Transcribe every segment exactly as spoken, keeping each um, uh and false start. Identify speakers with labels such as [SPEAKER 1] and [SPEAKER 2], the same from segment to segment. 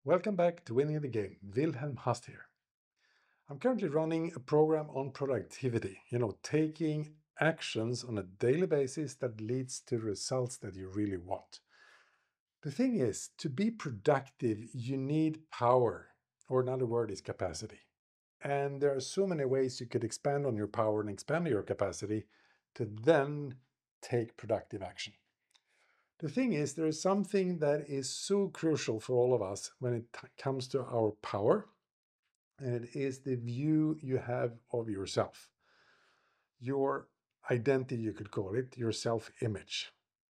[SPEAKER 1] Welcome back to Winning the Game. Wilhelm Hast here. I'm currently running a program on productivity, you know, taking actions on a daily basis that leads to results that you really want. The thing is, to be productive, you need power, or another word is capacity. And there are so many ways you could expand on your power and expand your capacity to then take productive action. The thing is, there is something that is so crucial for all of us when it t- comes to our power, and it is the view you have of yourself. Your identity, you could call it, your self image.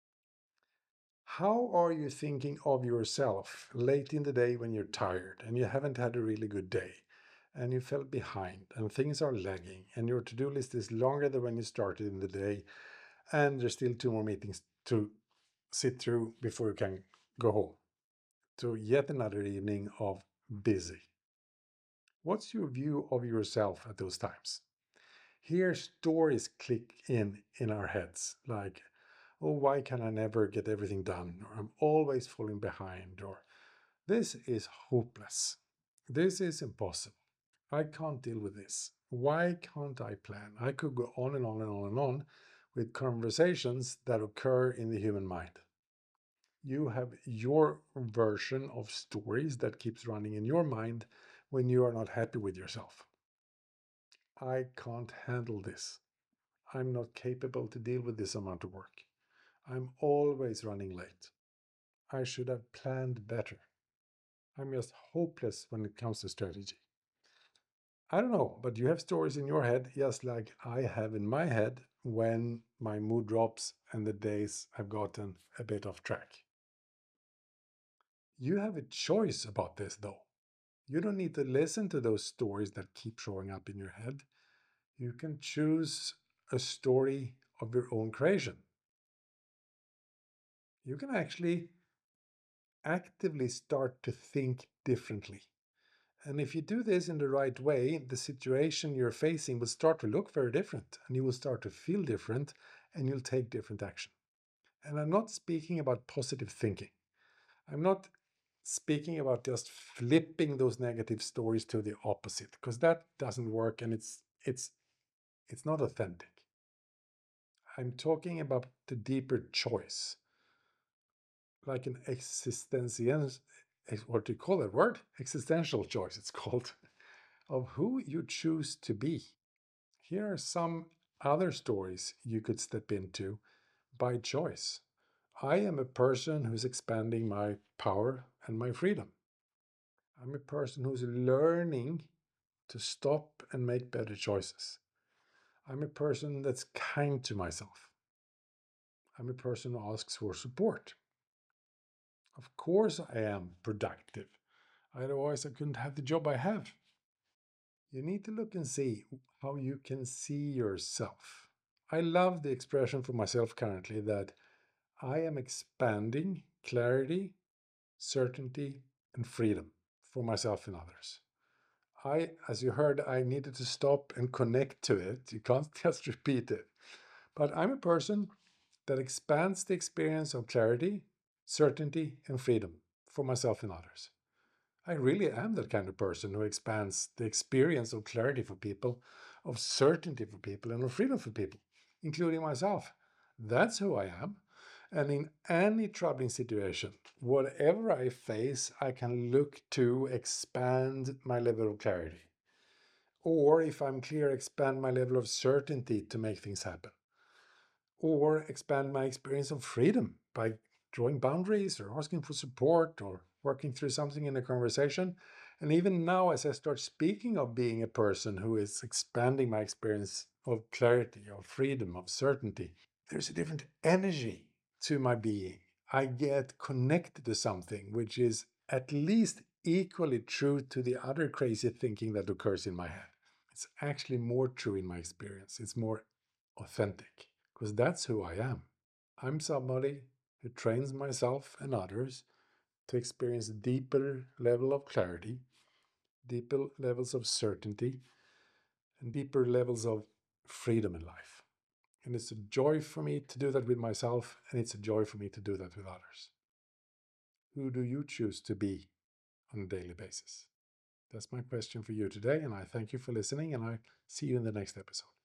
[SPEAKER 1] How are you thinking of yourself late in the day when you're tired and you haven't had a really good day and you fell behind and things are lagging and your to do list is longer than when you started in the day and there's still two more meetings to sit through before you can go home to yet another evening of busy? What's your view of yourself at those times? Here, stories click in in our heads like, oh, why can I never get everything done? Or I'm always falling behind. Or this is hopeless. This is impossible. I can't deal with this. Why can't I plan? I could go on and on and on and on with conversations that occur in the human mind. You have your version of stories that keeps running in your mind when you are not happy with yourself. I can't handle this. I'm not capable to deal with this amount of work. I'm always running late. I should have planned better. I'm just hopeless when it comes to strategy. I don't know, but you have stories in your head, just like I have in my head when my mood drops and the days have gotten a bit off track. You have a choice about this, though. You don't need to listen to those stories that keep showing up in your head. You can choose a story of your own creation. You can actually actively start to think differently. And if you do this in the right way, the situation you're facing will start to look very different and you will start to feel different and you'll take different action. And I'm not speaking about positive thinking. I'm not speaking about just flipping those negative stories to the opposite because that doesn't work and it's it's it's not authentic. I'm talking about the deeper choice, like an existential, what do you call that word? Existential choice, it's called, of who you choose to be. Here are some other stories you could step into by choice. I am a person who's expanding my power and my freedom. I'm a person who's learning to stop and make better choices. I'm a person that's kind to myself. I'm a person who asks for support. Of course, I am productive. Otherwise, I couldn't have the job I have. You need to look and see how you can see yourself. I love the expression for myself currently that I am expanding clarity, certainty, and freedom for myself and others. I, as you heard, I needed to stop and connect to it. You can't just repeat it. But I'm a person that expands the experience of clarity, certainty, and freedom for myself and others. I really am that kind of person who expands the experience of clarity for people, of certainty for people, and of freedom for people, including myself. That's who I am. And in any troubling situation, whatever I face, I can look to expand my level of clarity. Or if I'm clear, expand my level of certainty to make things happen. Or expand my experience of freedom by drawing boundaries or asking for support or working through something in a conversation. And even now, as I start speaking of being a person who is expanding my experience of clarity, of freedom, of certainty, there's a different energy to my being. I get connected to something which is at least equally true to the other crazy thinking that occurs in my head. It's actually more true in my experience. It's more authentic because that's who I am. I'm somebody who trains myself and others to experience deeper level of clarity, deeper levels of certainty, and deeper levels of freedom in life. And it's a joy for me to do that with myself, and it's a joy for me to do that with others. Who do you choose to be on a daily basis? That's my question for you today, and I thank you for listening, and I see you in the next episode.